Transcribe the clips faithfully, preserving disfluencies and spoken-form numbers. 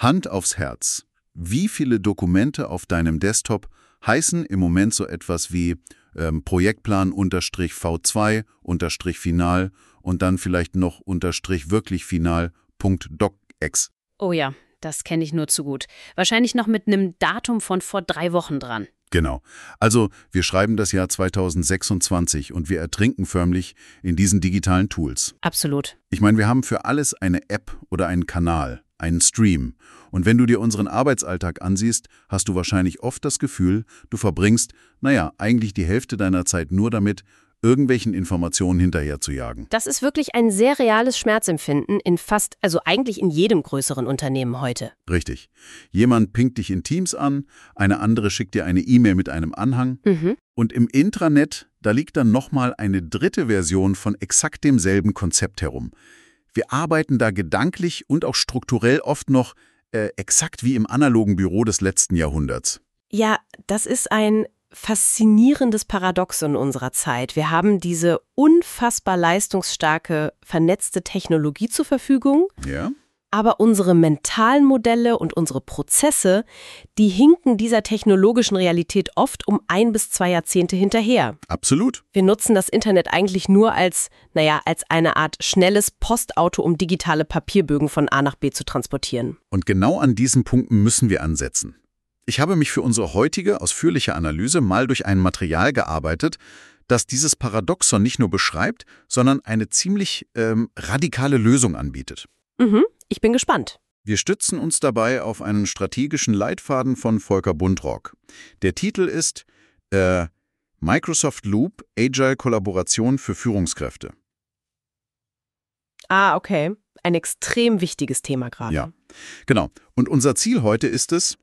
Hand aufs Herz. Wie viele Dokumente auf deinem Desktop heißen im Moment so etwas wie ähm, Projektplan-V zwei Final und dann vielleicht noch unterstrich wirklich final.docx? Oh ja, das kenne ich nur zu gut. Wahrscheinlich noch mit einem Datum von vor drei Wochen dran. Genau. Also wir schreiben das Jahr zweitausendsechsundzwanzig und wir ertrinken förmlich in diesen digitalen Tools. Absolut. Ich meine, wir haben für alles eine App oder einen Kanal, einen Stream. Und wenn du dir unseren Arbeitsalltag ansiehst, hast du wahrscheinlich oft das Gefühl, du verbringst, naja, eigentlich die Hälfte deiner Zeit nur damit, irgendwelchen Informationen hinterher zu jagen. Das ist wirklich ein sehr reales Schmerzempfinden in fast, also eigentlich in jedem größeren Unternehmen heute. Richtig. Jemand pinkt dich in Teams an, eine andere schickt dir eine E-Mail mit einem Anhang. Mhm. Und im Intranet, da liegt dann nochmal eine dritte Version von exakt demselben Konzept herum. Wir arbeiten da gedanklich und auch strukturell oft noch äh, exakt wie im analogen Büro des letzten Jahrhunderts. Ja, das ist ein faszinierendes Paradoxon unserer Zeit. Wir haben diese unfassbar leistungsstarke, vernetzte Technologie zur Verfügung, Ja? aber unsere mentalen Modelle und unsere Prozesse, die hinken dieser technologischen Realität oft um ein bis zwei Jahrzehnte hinterher. Absolut. Wir nutzen das Internet eigentlich nur als, naja, als eine Art schnelles Postauto, um digitale Papierbögen von A nach B zu transportieren. Und genau an diesen Punkten müssen wir ansetzen. Ich habe mich für unsere heutige ausführliche Analyse mal durch ein Material gearbeitet, das dieses Paradoxon nicht nur beschreibt, sondern eine ziemlich ähm, radikale Lösung anbietet. Mhm, ich bin gespannt. Wir stützen uns dabei auf einen strategischen Leitfaden von Volker Buntrock. Der Titel ist äh, Microsoft Loop – Agile Kollaboration für Führungskräfte. Ah, okay. Ein extrem wichtiges Thema gerade. Ja, genau. Und unser Ziel heute ist es,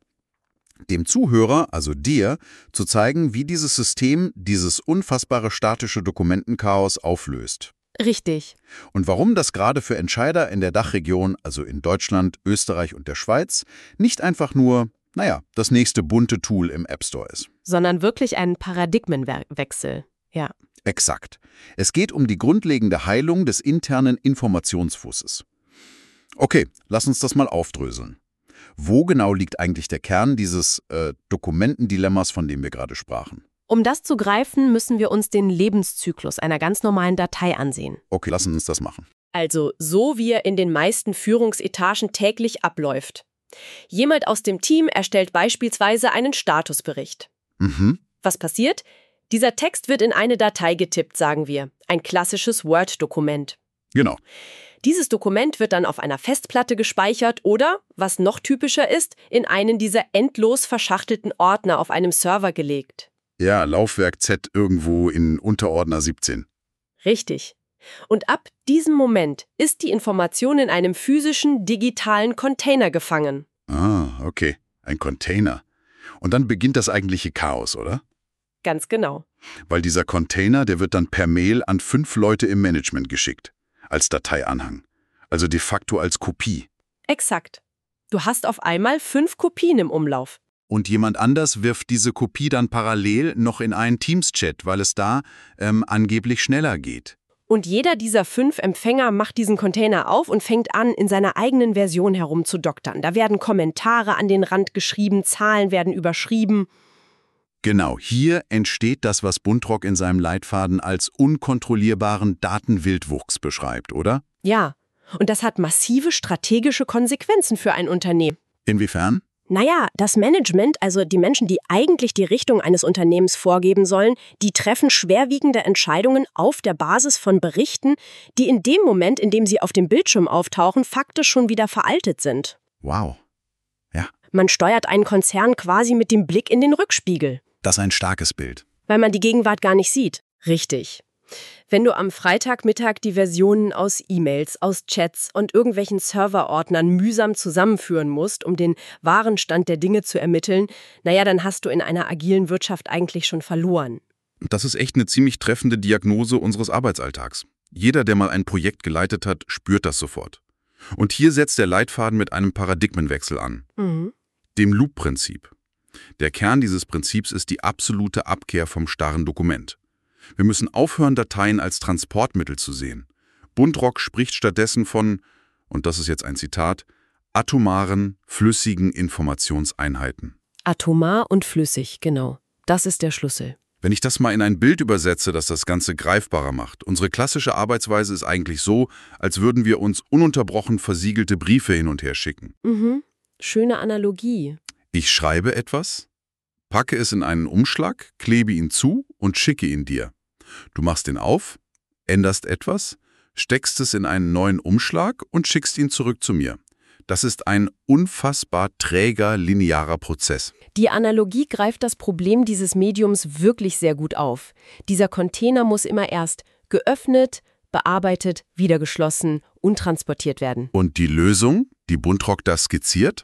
dem Zuhörer, also dir, zu zeigen, wie dieses System dieses unfassbare statische Dokumentenchaos auflöst. Richtig. Und warum das gerade für Entscheider in der Dachregion, also in Deutschland, Österreich und der Schweiz, nicht einfach nur, naja, das nächste bunte Tool im App Store ist. Sondern wirklich ein Paradigmenwechsel. Ja. Exakt. Es geht um die grundlegende Heilung des internen Informationsflusses. Okay, lass uns das mal aufdröseln. Wo genau liegt eigentlich der Kern dieses äh, Dokumentendilemmas, von dem wir gerade sprachen? Um das zu greifen, müssen wir uns den Lebenszyklus einer ganz normalen Datei ansehen. Okay, lassen uns das machen. Also so, wie er in den meisten Führungsetagen täglich abläuft. Jemand aus dem Team erstellt beispielsweise einen Statusbericht. Mhm. Was passiert? Dieser Text wird in eine Datei getippt, sagen wir. Ein klassisches Word-Dokument. Genau. Dieses Dokument wird dann auf einer Festplatte gespeichert oder, was noch typischer ist, in einen dieser endlos verschachtelten Ordner auf einem Server gelegt. Ja, Laufwerk Z irgendwo in Unterordner siebzehn. Richtig. Und ab diesem Moment ist die Information in einem physischen, digitalen Container gefangen. Ah, okay. Ein Container. Und dann beginnt das eigentliche Chaos, oder? Ganz genau. Weil dieser Container, der wird dann per Mail an fünf Leute im Management geschickt. Als Dateianhang. Also de facto als Kopie. Exakt. Du hast auf einmal fünf Kopien im Umlauf. Und jemand anders wirft diese Kopie dann parallel noch in einen Teams-Chat, weil es da ähm, angeblich schneller geht. Und jeder dieser fünf Empfänger macht diesen Container auf und fängt an, in seiner eigenen Version herumzudoktern. Da werden Kommentare an den Rand geschrieben, Zahlen werden überschrieben. Genau, hier entsteht das, was Buntrock in seinem Leitfaden als unkontrollierbaren Datenwildwuchs beschreibt, oder? Ja, und das hat massive strategische Konsequenzen für ein Unternehmen. Inwiefern? Naja, das Management, also die Menschen, die eigentlich die Richtung eines Unternehmens vorgeben sollen, die treffen schwerwiegende Entscheidungen auf der Basis von Berichten, die in dem Moment, in dem sie auf dem Bildschirm auftauchen, faktisch schon wieder veraltet sind. Wow. Ja. Man steuert einen Konzern quasi mit dem Blick in den Rückspiegel. Das ist ein starkes Bild. Weil man die Gegenwart gar nicht sieht. Richtig. Wenn du am Freitagmittag die Versionen aus E-Mails, aus Chats und irgendwelchen Serverordnern mühsam zusammenführen musst, um den wahren Stand der Dinge zu ermitteln, naja, dann hast du in einer agilen Wirtschaft eigentlich schon verloren. Das ist echt eine ziemlich treffende Diagnose unseres Arbeitsalltags. Jeder, der mal ein Projekt geleitet hat, spürt das sofort. Und hier setzt der Leitfaden mit einem Paradigmenwechsel an. Mhm. Dem Loop-Prinzip. Der Kern dieses Prinzips ist die absolute Abkehr vom starren Dokument. Wir müssen aufhören, Dateien als Transportmittel zu sehen. Buntrock spricht stattdessen von, und das ist jetzt ein Zitat, atomaren, flüssigen Informationseinheiten. Atomar und flüssig, genau. Das ist der Schlüssel. Wenn ich das mal in ein Bild übersetze, das das Ganze greifbarer macht. Unsere klassische Arbeitsweise ist eigentlich so, als würden wir uns ununterbrochen versiegelte Briefe hin und her schicken. Mhm. Schöne Analogie. Ich schreibe etwas, packe es in einen Umschlag, klebe ihn zu und schicke ihn dir. Du machst ihn auf, änderst etwas, steckst es in einen neuen Umschlag und schickst ihn zurück zu mir. Das ist ein unfassbar träger, linearer Prozess. Die Analogie greift das Problem dieses Mediums wirklich sehr gut auf. Dieser Container muss immer erst geöffnet, bearbeitet, wieder geschlossen und transportiert werden. Und die Lösung, die Buntrock da skizziert,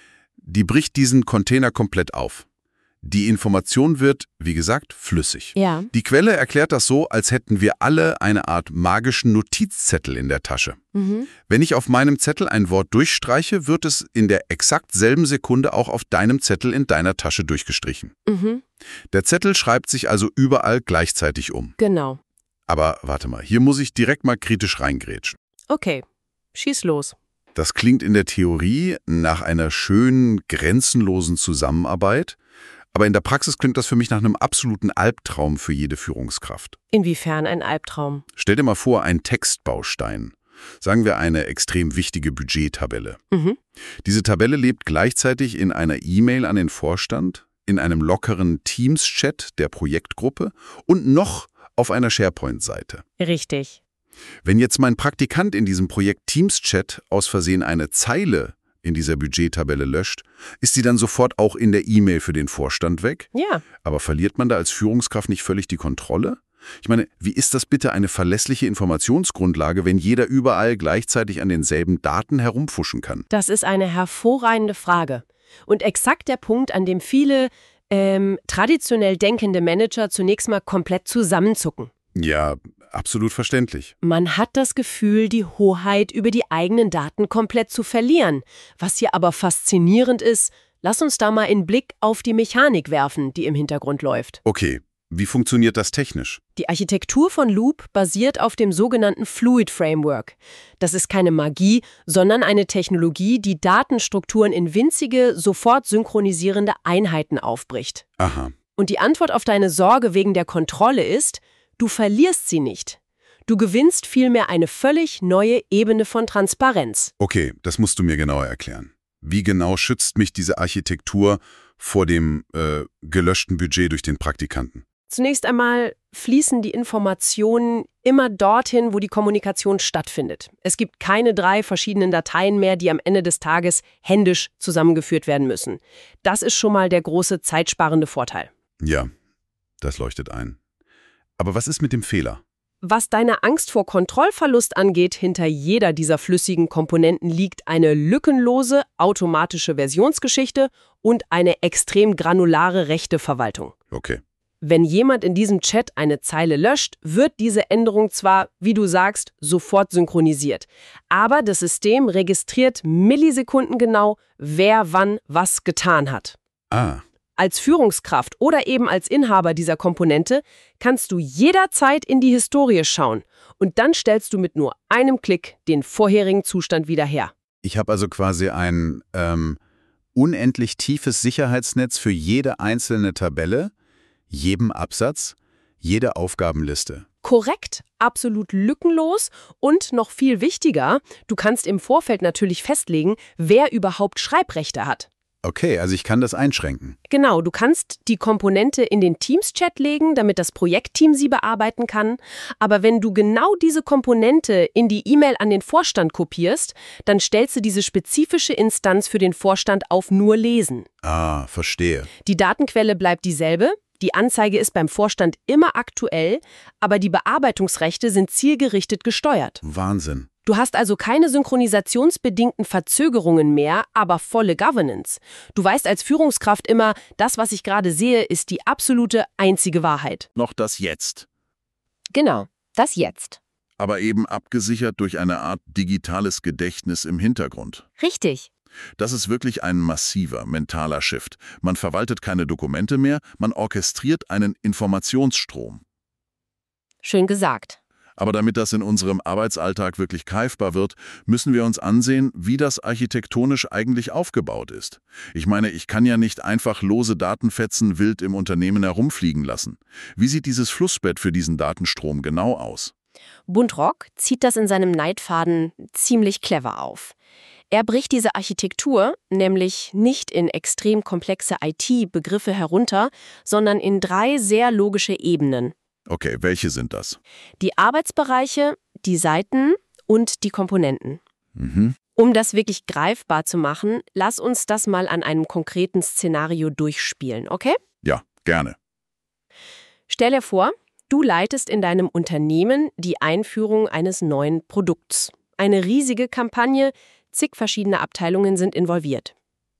die bricht diesen Container komplett auf. Die Information wird, wie gesagt, flüssig. Ja. Die Quelle erklärt das so, als hätten wir alle eine Art magischen Notizzettel in der Tasche. Mhm. Wenn ich auf meinem Zettel ein Wort durchstreiche, wird es in der exakt selben Sekunde auch auf deinem Zettel in deiner Tasche durchgestrichen. Mhm. Der Zettel schreibt sich also überall gleichzeitig um. Genau. Aber warte mal, hier muss ich direkt mal kritisch reingrätschen. Okay, schieß los. Das klingt in der Theorie nach einer schönen, grenzenlosen Zusammenarbeit, aber in der Praxis klingt das für mich nach einem absoluten Albtraum für jede Führungskraft. Inwiefern ein Albtraum? Stell dir mal vor, ein Textbaustein. Sagen wir eine extrem wichtige Budgettabelle. Mhm. Diese Tabelle lebt gleichzeitig in einer E-Mail an den Vorstand, in einem lockeren Teams-Chat der Projektgruppe und noch auf einer SharePoint-Seite. Richtig. Wenn jetzt mein Praktikant in diesem Projekt Teams-Chat aus Versehen eine Zeile in dieser Budgettabelle löscht, ist sie dann sofort auch in der E-Mail für den Vorstand weg? Ja. Aber verliert man da als Führungskraft nicht völlig die Kontrolle? Ich meine, wie ist das bitte eine verlässliche Informationsgrundlage, wenn jeder überall gleichzeitig an denselben Daten herumfuschen kann? Das ist eine hervorragende Frage. Und exakt der Punkt, an dem viele ähm, traditionell denkende Manager zunächst mal komplett zusammenzucken. Ja, absolut verständlich. Man hat das Gefühl, die Hoheit über die eigenen Daten komplett zu verlieren. Was hier aber faszinierend ist, lass uns da mal einen Blick auf die Mechanik werfen, die im Hintergrund läuft. Okay, wie funktioniert das technisch? Die Architektur von Loop basiert auf dem sogenannten Fluid Framework. Das ist keine Magie, sondern eine Technologie, die Datenstrukturen in winzige, sofort synchronisierende Einheiten aufbricht. Aha. Und die Antwort auf deine Sorge wegen der Kontrolle ist: Du verlierst sie nicht. Du gewinnst vielmehr eine völlig neue Ebene von Transparenz. Okay, das musst du mir genauer erklären. Wie genau schützt mich diese Architektur vor dem äh, gelöschten Budget durch den Praktikanten? Zunächst einmal fließen die Informationen immer dorthin, wo die Kommunikation stattfindet. Es gibt keine drei verschiedenen Dateien mehr, die am Ende des Tages händisch zusammengeführt werden müssen. Das ist schon mal der große zeitsparende Vorteil. Ja, das leuchtet ein. Aber was ist mit dem Fehler? Was deine Angst vor Kontrollverlust angeht, hinter jeder dieser flüssigen Komponenten liegt eine lückenlose, automatische Versionsgeschichte und eine extrem granulare Rechteverwaltung. Okay. Wenn jemand in diesem Chat eine Zeile löscht, wird diese Änderung zwar, wie du sagst, sofort synchronisiert. Aber das System registriert millisekundengenau, wer wann was getan hat. Ah. Als Führungskraft oder eben als Inhaber dieser Komponente kannst du jederzeit in die Historie schauen und dann stellst du mit nur einem Klick den vorherigen Zustand wieder her. Ich habe also quasi ein ähm, unendlich tiefes Sicherheitsnetz für jede einzelne Tabelle, jedem Absatz, jede Aufgabenliste. Korrekt, absolut lückenlos und noch viel wichtiger, du kannst im Vorfeld natürlich festlegen, wer überhaupt Schreibrechte hat. Okay, also ich kann das einschränken. Genau, du kannst die Komponente in den Teams-Chat legen, damit das Projektteam sie bearbeiten kann. Aber wenn du genau diese Komponente in die E-Mail an den Vorstand kopierst, dann stellst du diese spezifische Instanz für den Vorstand auf nur Lesen. Ah, verstehe. Die Datenquelle bleibt dieselbe, die Anzeige ist beim Vorstand immer aktuell, aber die Bearbeitungsrechte sind zielgerichtet gesteuert. Wahnsinn. Du hast also keine synchronisationsbedingten Verzögerungen mehr, aber volle Governance. Du weißt als Führungskraft immer, das, was ich gerade sehe, ist die absolute einzige Wahrheit. Noch das Jetzt. Genau, das Jetzt. Aber eben abgesichert durch eine Art digitales Gedächtnis im Hintergrund. Richtig. Das ist wirklich ein massiver mentaler Shift. Man verwaltet keine Dokumente mehr, man orchestriert einen Informationsstrom. Schön gesagt. Aber damit das in unserem Arbeitsalltag wirklich greifbar wird, müssen wir uns ansehen, wie das architektonisch eigentlich aufgebaut ist. Ich meine, ich kann ja nicht einfach lose Datenfetzen wild im Unternehmen herumfliegen lassen. Wie sieht dieses Flussbett für diesen Datenstrom genau aus? Buntrock zieht das in seinem Leitfaden ziemlich clever auf. Er bricht diese Architektur nämlich nicht in extrem komplexe I T-Begriffe herunter, sondern in drei sehr logische Ebenen. Okay, welche sind das? Die Arbeitsbereiche, die Seiten und die Komponenten. Mhm. Um das wirklich greifbar zu machen, lass uns das mal an einem konkreten Szenario durchspielen, okay? Ja, gerne. Stell dir vor, du leitest in deinem Unternehmen die Einführung eines neuen Produkts. Eine riesige Kampagne, zig verschiedene Abteilungen sind involviert.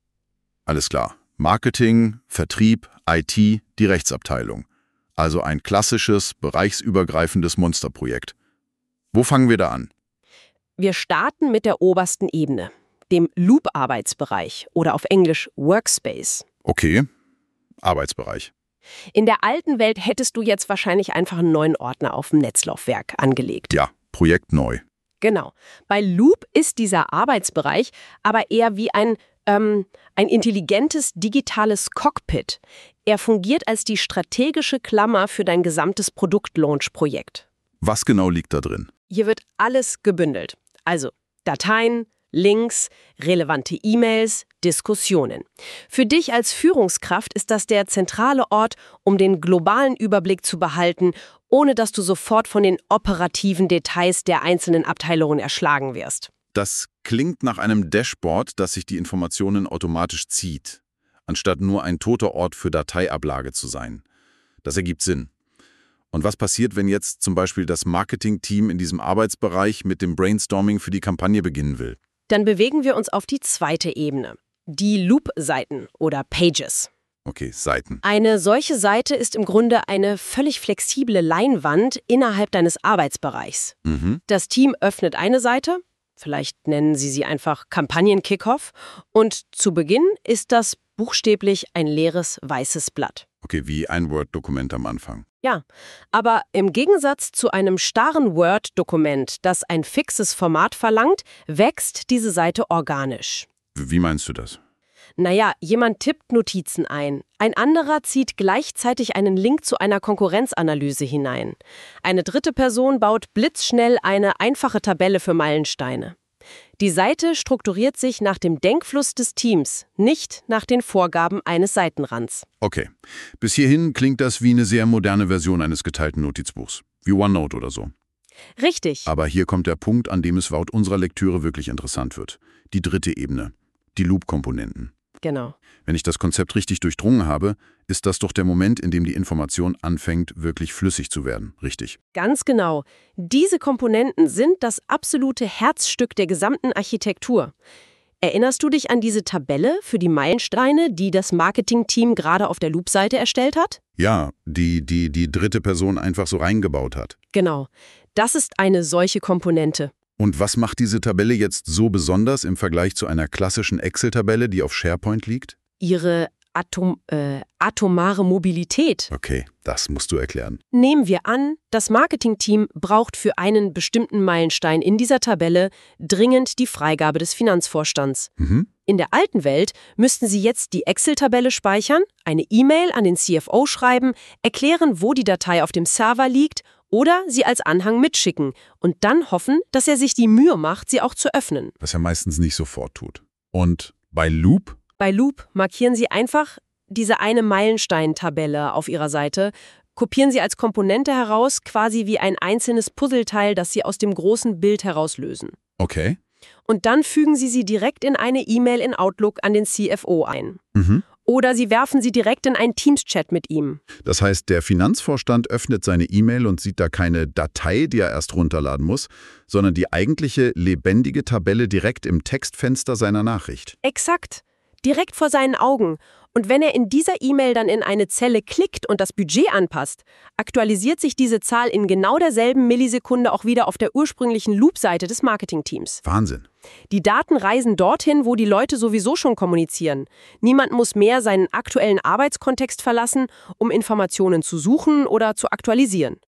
Alles klar. Marketing, Vertrieb, I T, die Rechtsabteilung. Also ein klassisches, bereichsübergreifendes Monsterprojekt. Wo fangen wir da an? Wir starten mit der obersten Ebene, dem Loop-Arbeitsbereich oder auf Englisch Workspace. Okay, Arbeitsbereich. In der alten Welt hättest du jetzt wahrscheinlich einfach einen neuen Ordner auf dem Netzlaufwerk angelegt. Ja, Projekt neu. Genau. Bei Loop ist dieser Arbeitsbereich aber eher wie ein, ähm, ein intelligentes digitales Cockpit. Er fungiert als die strategische Klammer für dein gesamtes Produkt-Launch-Projekt. Was genau liegt da drin? Hier wird alles gebündelt. Also Dateien, Links, relevante E-Mails, Diskussionen. Für dich als Führungskraft ist das der zentrale Ort, um den globalen Überblick zu behalten, ohne dass du sofort von den operativen Details der einzelnen Abteilungen erschlagen wirst. Das klingt nach einem Dashboard, das sich die Informationen automatisch zieht, anstatt nur ein toter Ort für Dateiablage zu sein. Das ergibt Sinn. Und was passiert, wenn jetzt zum Beispiel das Marketing-Team in diesem Arbeitsbereich mit dem Brainstorming für die Kampagne beginnen will? Dann bewegen wir uns auf die zweite Ebene, die Loop-Seiten oder Pages. Okay, Seiten. Eine solche Seite ist im Grunde eine völlig flexible Leinwand innerhalb deines Arbeitsbereichs. Mhm. Das Team öffnet eine Seite, vielleicht nennen sie sie einfach Kampagnen-Kickoff, und zu Beginn ist das buchstäblich ein leeres weißes Blatt. Okay, wie ein Word-Dokument am Anfang. Ja, aber im Gegensatz zu einem starren Word-Dokument, das ein fixes Format verlangt, wächst diese Seite organisch. Wie meinst du das? Naja, jemand tippt Notizen ein, ein anderer zieht gleichzeitig einen Link zu einer Konkurrenzanalyse hinein. Eine dritte Person baut blitzschnell eine einfache Tabelle für Meilensteine. Die Seite strukturiert sich nach dem Denkfluss des Teams, nicht nach den Vorgaben eines Seitenrands. Okay, bis hierhin klingt das wie eine sehr moderne Version eines geteilten Notizbuchs, wie OneNote oder so. Richtig. Aber hier kommt der Punkt, an dem es laut unserer Lektüre wirklich interessant wird. Die dritte Ebene, die Loop-Komponenten. Genau. Wenn ich das Konzept richtig durchdrungen habe, ist das doch der Moment, in dem die Information anfängt, wirklich flüssig zu werden, richtig? Ganz genau. Diese Komponenten sind das absolute Herzstück der gesamten Architektur. Erinnerst du dich an diese Tabelle für die Meilensteine, die das Marketingteam gerade auf der Loop-Seite erstellt hat? Ja, die, die die dritte Person einfach so reingebaut hat. Genau. Das ist eine solche Komponente. Und was macht diese Tabelle jetzt so besonders im Vergleich zu einer klassischen Excel-Tabelle, die auf SharePoint liegt? Ihre Atom, äh, atomare Mobilität. Okay, das musst du erklären. Nehmen wir an, das Marketingteam braucht für einen bestimmten Meilenstein in dieser Tabelle dringend die Freigabe des Finanzvorstands. Mhm. In der alten Welt müssten Sie jetzt die Excel-Tabelle speichern, eine E-Mail an den C F O schreiben, erklären, wo die Datei auf dem Server liegt oder sie als Anhang mitschicken und dann hoffen, dass er sich die Mühe macht, sie auch zu öffnen. Was er meistens nicht sofort tut. Und bei Loop? Bei Loop markieren Sie einfach diese eine Meilenstein-Tabelle auf Ihrer Seite, kopieren Sie als Komponente heraus, quasi wie ein einzelnes Puzzleteil, das Sie aus dem großen Bild herauslösen. Okay. Und dann fügen Sie sie direkt in eine E-Mail in Outlook an den C F O ein. Mhm. Oder Sie werfen sie direkt in einen Teams-Chat mit ihm. Das heißt, der Finanzvorstand öffnet seine E-Mail und sieht da keine Datei, die er erst runterladen muss, sondern die eigentliche lebendige Tabelle direkt im Textfenster seiner Nachricht. Exakt. Direkt vor seinen Augen. Und wenn er in dieser E-Mail dann in eine Zelle klickt und das Budget anpasst, aktualisiert sich diese Zahl in genau derselben Millisekunde auch wieder auf der ursprünglichen Loop-Seite des Marketingteams. Wahnsinn. Die Daten reisen dorthin, wo die Leute sowieso schon kommunizieren. Niemand muss mehr seinen aktuellen Arbeitskontext verlassen, um Informationen zu suchen oder zu aktualisieren.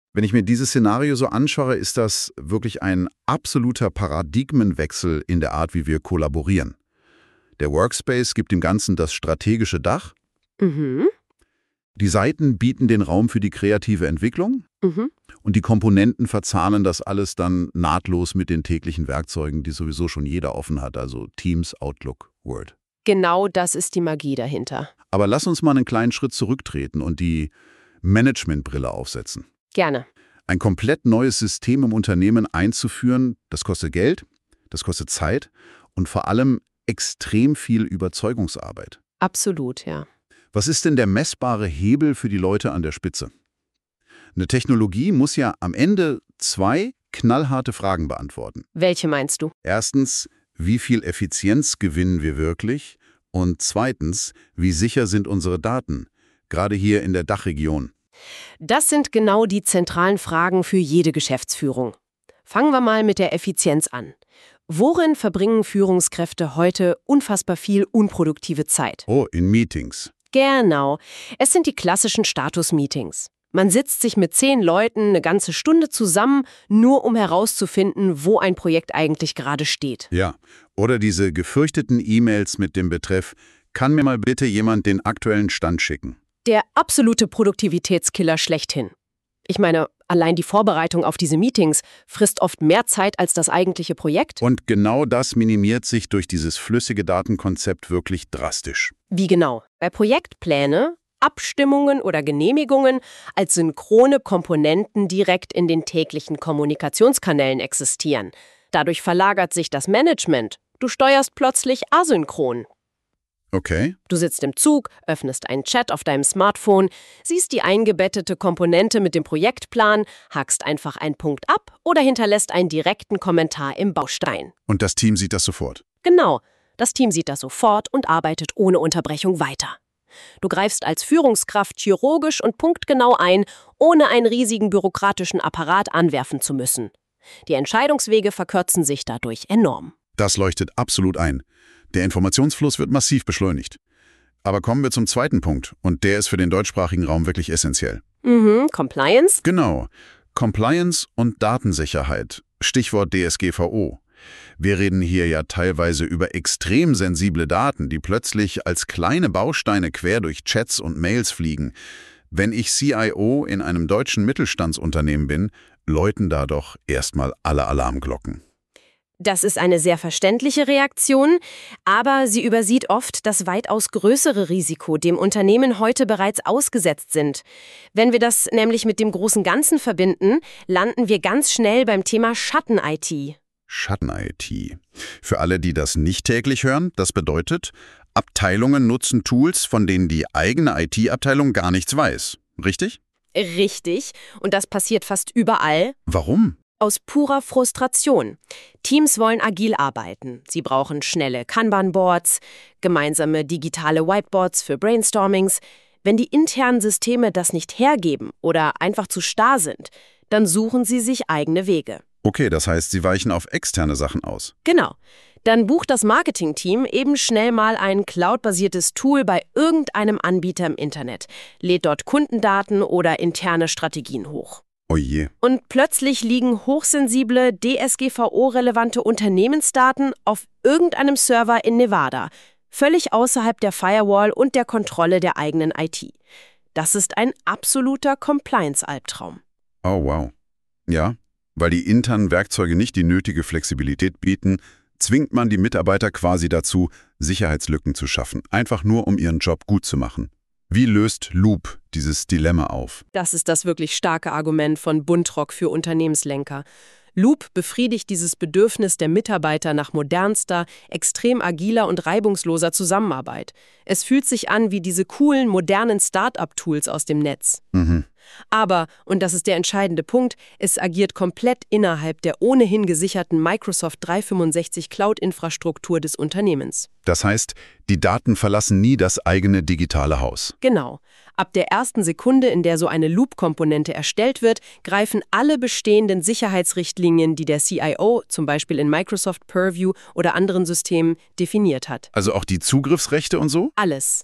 Wenn ich mir dieses Szenario so anschaue, ist das wirklich ein absoluter Paradigmenwechsel in der Art, wie wir kollaborieren. Der Workspace gibt dem Ganzen das strategische Dach. Mhm. Die Seiten bieten den Raum für die kreative Entwicklung. Mhm. Und die Komponenten verzahnen das alles dann nahtlos mit den täglichen Werkzeugen, die sowieso schon jeder offen hat, also Teams, Outlook, Word. Genau das ist die Magie dahinter. Aber lass uns mal einen kleinen Schritt zurücktreten und die Managementbrille aufsetzen. Gerne. Ein komplett neues System im Unternehmen einzuführen, das kostet Geld, das kostet Zeit und vor allem extrem viel Überzeugungsarbeit. Absolut, ja. Was ist denn der messbare Hebel für die Leute an der Spitze? Eine Technologie muss ja am Ende zwei knallharte Fragen beantworten. Welche meinst du? Erstens, wie viel Effizienz gewinnen wir wirklich? Und zweitens, wie sicher sind unsere Daten, gerade hier in der Dachregion? Das sind genau die zentralen Fragen für jede Geschäftsführung. Fangen wir mal mit der Effizienz an. Worin verbringen Führungskräfte heute unfassbar viel unproduktive Zeit? Oh, in Meetings. Genau. Es sind die klassischen Status-Meetings. Man sitzt sich mit zehn Leuten eine ganze Stunde zusammen, nur um herauszufinden, wo ein Projekt eigentlich gerade steht. Ja, oder diese gefürchteten E-Mails mit dem Betreff, kann mir mal bitte jemand den aktuellen Stand schicken? Der absolute Produktivitätskiller schlechthin. Ich meine, allein die Vorbereitung auf diese Meetings frisst oft mehr Zeit als das eigentliche Projekt. Und genau das minimiert sich durch dieses flüssige Datenkonzept wirklich drastisch. Wie genau? Bei Projektpläne, Abstimmungen oder Genehmigungen als synchrone Komponenten direkt in den täglichen Kommunikationskanälen existieren. Dadurch verlagert sich das Management. Du steuerst plötzlich asynchron. Okay. Du sitzt im Zug, öffnest einen Chat auf deinem Smartphone, siehst die eingebettete Komponente mit dem Projektplan, hackst einfach einen Punkt ab oder hinterlässt einen direkten Kommentar im Baustein. Und das Team sieht das sofort? Genau, das Team sieht das sofort und arbeitet ohne Unterbrechung weiter. Du greifst als Führungskraft chirurgisch und punktgenau ein, ohne einen riesigen bürokratischen Apparat anwerfen zu müssen. Die Entscheidungswege verkürzen sich dadurch enorm. Das leuchtet absolut ein. Der Informationsfluss wird massiv beschleunigt. Aber kommen wir zum zweiten Punkt, und der ist für den deutschsprachigen Raum wirklich essentiell. Mhm, Compliance? Genau. Compliance und Datensicherheit. Stichwort D S G V O. Wir reden hier ja teilweise über extrem sensible Daten, die plötzlich als kleine Bausteine quer durch Chats und Mails fliegen. Wenn ich C I O in einem deutschen Mittelstandsunternehmen bin, läuten da doch erstmal alle Alarmglocken. Das ist eine sehr verständliche Reaktion, aber sie übersieht oft das weitaus größere Risiko, dem Unternehmen heute bereits ausgesetzt sind. Wenn wir das nämlich mit dem großen Ganzen verbinden, landen wir ganz schnell beim Thema Schatten-I T. Schatten-I T. Für alle, die das nicht täglich hören, das bedeutet, Abteilungen nutzen Tools, von denen die eigene I T-Abteilung gar nichts weiß. Richtig? Richtig. Und das passiert fast überall. Warum? Aus purer Frustration. Teams wollen agil arbeiten. Sie brauchen schnelle Kanban-Boards, gemeinsame digitale Whiteboards für Brainstormings. Wenn die internen Systeme das nicht hergeben oder einfach zu starr sind, dann suchen sie sich eigene Wege. Okay, das heißt, sie weichen auf externe Sachen aus. Genau. Dann bucht das Marketingteam eben schnell mal ein cloudbasiertes Tool bei irgendeinem Anbieter im Internet, lädt dort Kundendaten oder interne Strategien hoch. Oje. Und plötzlich liegen hochsensible, D S G V O-relevante Unternehmensdaten auf irgendeinem Server in Nevada, völlig außerhalb der Firewall und der Kontrolle der eigenen I T. Das ist ein absoluter Compliance-Albtraum. Oh, wow. Ja, weil die internen Werkzeuge nicht die nötige Flexibilität bieten, zwingt man die Mitarbeiter quasi dazu, Sicherheitslücken zu schaffen, einfach nur um ihren Job gut zu machen. Wie löst Loop dieses Dilemma auf? Das ist das wirklich starke Argument von Buntrock für Unternehmenslenker. Loop befriedigt dieses Bedürfnis der Mitarbeiter nach modernster, extrem agiler und reibungsloser Zusammenarbeit. Es fühlt sich an wie diese coolen, modernen Start-up-Tools aus dem Netz. Mhm. Aber, und das ist der entscheidende Punkt, es agiert komplett innerhalb der ohnehin gesicherten Microsoft dreihundertfünfundsechzig Cloud-Infrastruktur des Unternehmens. Das heißt, die Daten verlassen nie das eigene digitale Haus. Genau. Ab der ersten Sekunde, in der so eine Loop-Komponente erstellt wird, greifen alle bestehenden Sicherheitsrichtlinien, die der C I O zum Beispiel in Microsoft Purview oder anderen Systemen definiert hat. Also auch die Zugriffsrechte und so? Alles.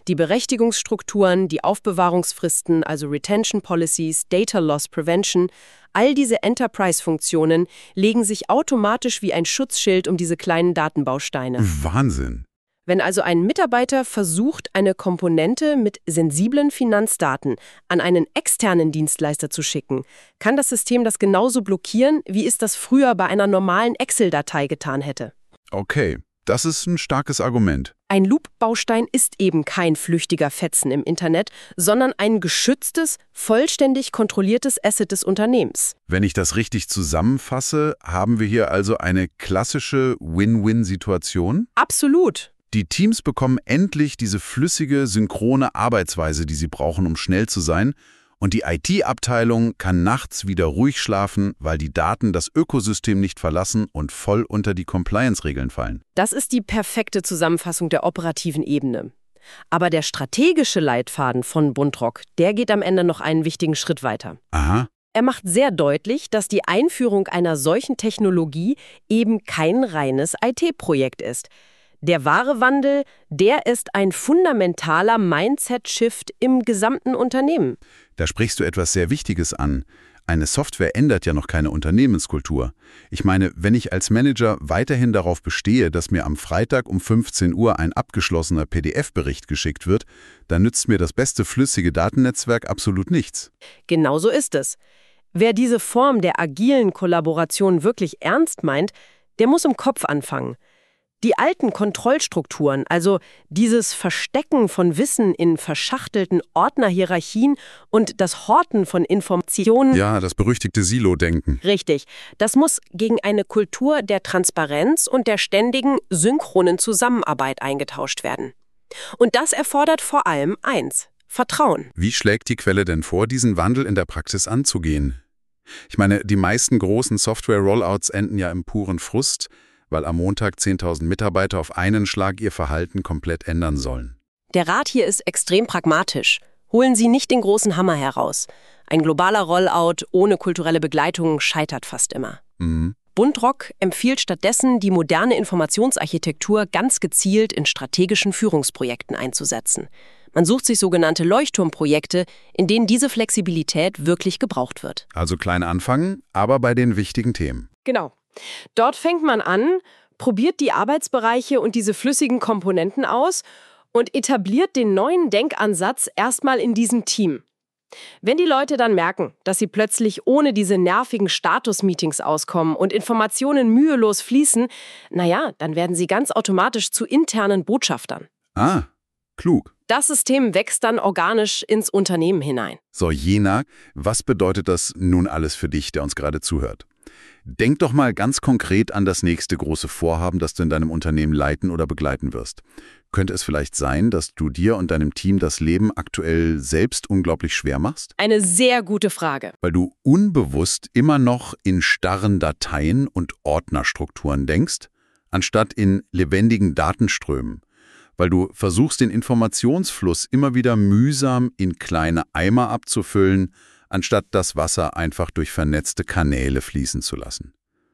Die Berechtigungsstrukturen, die Aufbewahrungsfristen, also Retention Policies, Data Loss Prevention, all diese Enterprise-Funktionen legen sich automatisch wie ein Schutzschild um diese kleinen Datenbausteine. Wahnsinn. Wenn also ein Mitarbeiter versucht, eine Komponente mit sensiblen Finanzdaten an einen externen Dienstleister zu schicken, kann das System das genauso blockieren, wie es das früher bei einer normalen Excel-Datei getan hätte. Okay, das ist ein starkes Argument. Ein Loop-Baustein ist eben kein flüchtiger Fetzen im Internet, sondern ein geschütztes, vollständig kontrolliertes Asset des Unternehmens. Wenn ich das richtig zusammenfasse, haben wir hier also eine klassische Win-Win-Situation? Absolut. Die Teams bekommen endlich diese flüssige, synchrone Arbeitsweise, die sie brauchen, um schnell zu sein. Und die I T-Abteilung kann nachts wieder ruhig schlafen, weil die Daten das Ökosystem nicht verlassen und voll unter die Compliance-Regeln fallen. Das ist die perfekte Zusammenfassung der operativen Ebene. Aber der strategische Leitfaden von Buntrock, der geht am Ende noch einen wichtigen Schritt weiter. Aha. Er macht sehr deutlich, dass die Einführung einer solchen Technologie eben kein reines I T-Projekt ist. Der wahre Wandel, der ist ein fundamentaler Mindset-Shift im gesamten Unternehmen. Da sprichst du etwas sehr Wichtiges an. Eine Software ändert ja noch keine Unternehmenskultur. Ich meine, wenn ich als Manager weiterhin darauf bestehe, dass mir am Freitag um fünfzehn Uhr ein abgeschlossener P D F-Bericht geschickt wird, dann nützt mir das beste flüssige Datennetzwerk absolut nichts. Genau so ist es. Wer diese Form der agilen Kollaboration wirklich ernst meint, der muss im Kopf anfangen. Die alten Kontrollstrukturen, also dieses Verstecken von Wissen in verschachtelten Ordnerhierarchien und das Horten von Informationen. Ja, das berüchtigte Silo-Denken. Richtig. Das muss gegen eine Kultur der Transparenz und der ständigen, synchronen Zusammenarbeit eingetauscht werden. Und das erfordert vor allem eins: Vertrauen. Wie schlägt die Quelle denn vor, diesen Wandel in der Praxis anzugehen? Ich meine, die meisten großen Software-Rollouts enden ja im puren Frust, weil am Montag zehntausend Mitarbeiter auf einen Schlag ihr Verhalten komplett ändern sollen. Der Rat hier ist extrem pragmatisch. Holen Sie nicht den großen Hammer heraus. Ein globaler Rollout ohne kulturelle Begleitung scheitert fast immer. Mhm. Buntrock empfiehlt stattdessen, die moderne Informationsarchitektur ganz gezielt in strategischen Führungsprojekten einzusetzen. Man sucht sich sogenannte Leuchtturmprojekte, in denen diese Flexibilität wirklich gebraucht wird. Also klein anfangen, aber bei den wichtigen Themen. Genau. Dort fängt man an, probiert die Arbeitsbereiche und diese flüssigen Komponenten aus und etabliert den neuen Denkansatz erstmal in diesem Team. Wenn die Leute dann merken, dass sie plötzlich ohne diese nervigen Status-Meetings auskommen und Informationen mühelos fließen, naja, dann werden sie ganz automatisch zu internen Botschaftern. Ah, klug. Das System wächst dann organisch ins Unternehmen hinein. So, Jena, was bedeutet das nun alles für dich, der uns gerade zuhört? Denk doch mal ganz konkret an das nächste große Vorhaben, das du in deinem Unternehmen leiten oder begleiten wirst. Könnte es vielleicht sein, dass du dir und deinem Team das Leben aktuell selbst unglaublich schwer machst? Eine sehr gute Frage. Weil du unbewusst immer noch in starren Dateien und Ordnerstrukturen denkst, anstatt in lebendigen Datenströmen. Weil du versuchst, den Informationsfluss immer wieder mühsam in kleine Eimer abzufüllen, anstatt das Wasser einfach durch vernetzte Kanäle fließen zu lassen.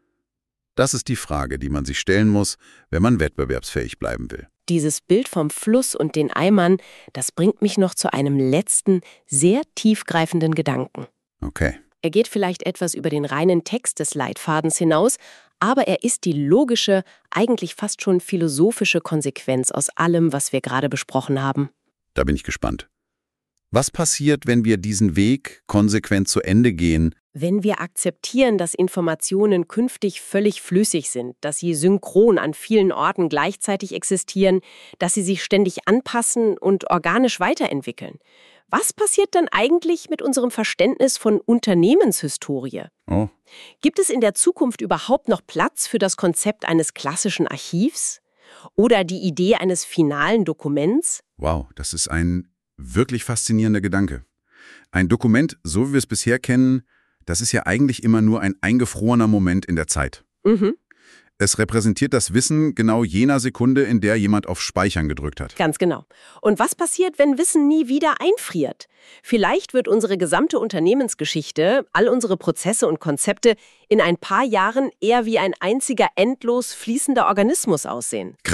Das ist die Frage, die man sich stellen muss, wenn man wettbewerbsfähig bleiben will. Dieses Bild vom Fluss und den Eimern, das bringt mich noch zu einem letzten, sehr tiefgreifenden Gedanken. Okay. Er geht vielleicht etwas über den reinen Text des Leitfadens hinaus, aber er ist die logische, eigentlich fast schon philosophische Konsequenz aus allem, was wir gerade besprochen haben. Da bin ich gespannt. Was passiert, wenn wir diesen Weg konsequent zu Ende gehen? Wenn wir akzeptieren, dass Informationen künftig völlig flüssig sind, dass sie synchron an vielen Orten gleichzeitig existieren, dass sie sich ständig anpassen und organisch weiterentwickeln. Was passiert dann eigentlich mit unserem Verständnis von Unternehmenshistorie? Oh. Gibt es in der Zukunft überhaupt noch Platz für das Konzept eines klassischen Archivs? Oder die Idee eines finalen Dokuments? Wow, das ist ein wirklich faszinierender Gedanke. Ein Dokument, so wie wir es bisher kennen, das ist ja eigentlich immer nur ein eingefrorener Moment in der Zeit. Mhm. Es repräsentiert das Wissen genau jener Sekunde, in der jemand auf Speichern gedrückt hat. Ganz genau. Und was passiert, wenn Wissen nie wieder einfriert? Vielleicht wird unsere gesamte Unternehmensgeschichte, all unsere Prozesse und Konzepte in ein paar Jahren eher wie ein einziger endlos fließender Organismus aussehen. Krass.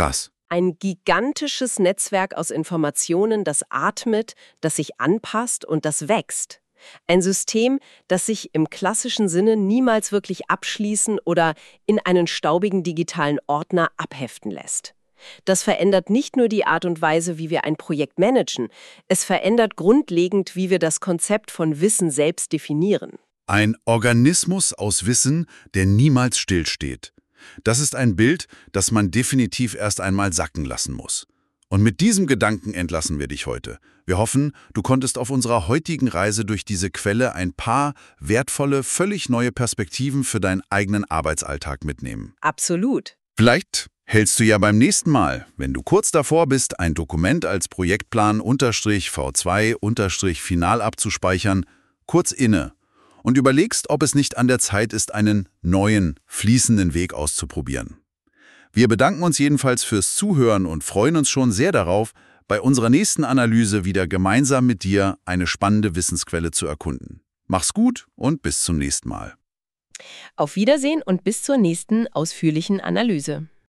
Ein gigantisches Netzwerk aus Informationen, das atmet, das sich anpasst und das wächst. Ein System, das sich im klassischen Sinne niemals wirklich abschließen oder in einen staubigen digitalen Ordner abheften lässt. Das verändert nicht nur die Art und Weise, wie wir ein Projekt managen, es verändert grundlegend, wie wir das Konzept von Wissen selbst definieren. Ein Organismus aus Wissen, der niemals stillsteht. Das ist ein Bild, das man definitiv erst einmal sacken lassen muss. Und mit diesem Gedanken entlassen wir dich heute. Wir hoffen, du konntest auf unserer heutigen Reise durch diese Quelle ein paar wertvolle, völlig neue Perspektiven für deinen eigenen Arbeitsalltag mitnehmen. Absolut. Vielleicht hältst du ja beim nächsten Mal, wenn du kurz davor bist, ein Dokument als Projektplan-V zwei-Final abzuspeichern, kurz inne und überlegst, ob es nicht an der Zeit ist, einen neuen, fließenden Weg auszuprobieren. Wir bedanken uns jedenfalls fürs Zuhören und freuen uns schon sehr darauf, bei unserer nächsten Analyse wieder gemeinsam mit dir eine spannende Wissensquelle zu erkunden. Mach's gut und bis zum nächsten Mal. Auf Wiedersehen und bis zur nächsten ausführlichen Analyse.